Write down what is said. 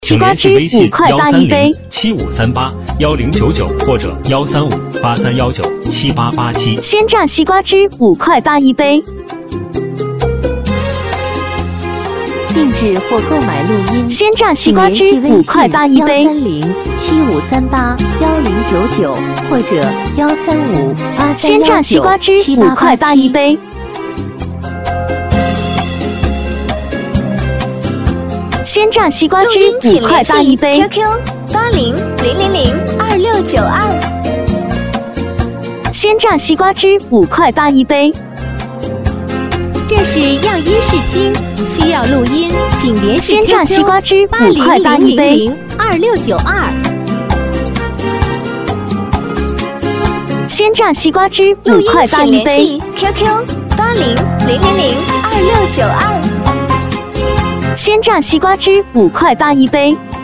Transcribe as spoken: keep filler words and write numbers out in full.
西瓜汁五块八一杯， 七五三八幺零九九或者幺三五八三幺九七八八七。 鲜榨西瓜汁五块八一杯。 定制或购买录音， 鲜榨西瓜汁五块八一杯， 幺三零七五三八幺零九九或者幺三五八三幺九鲜榨西瓜汁五块八一杯。鲜榨西瓜汁五块八一杯。 Q Q 八零零零零二六九二。 鲜榨西瓜汁五块八一杯。 这是样音试听，需要录音，请联系鲜榨西瓜汁五块八一杯。 二六九二。 鲜榨西瓜汁五块八一杯。 Q Q 八零零零零二六九二。 鲜榨西瓜汁五块八一杯。